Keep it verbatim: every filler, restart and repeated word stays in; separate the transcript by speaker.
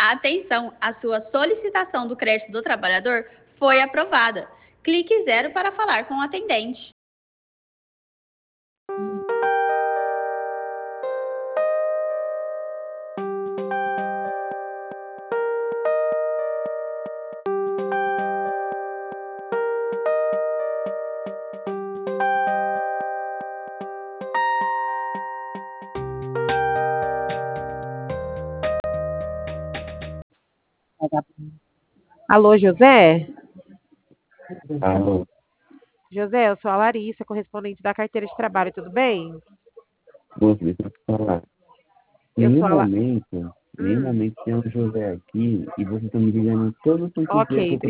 Speaker 1: Atenção, a sua solicitação do crédito do trabalhador foi aprovada. Clique zero para falar com o atendente.
Speaker 2: Alô, José?
Speaker 3: Alô.
Speaker 2: José, eu sou a Larissa, correspondente da carteira de trabalho, tudo bem?
Speaker 3: Moço, deixa eu te falar. Em
Speaker 2: Eu
Speaker 3: nenhum
Speaker 2: sou a La...
Speaker 3: momento, em nenhum
Speaker 2: Hum,
Speaker 3: momento tem um José aqui e vocês estão me ligando todo santo dia que
Speaker 2: ok,
Speaker 3: eu tô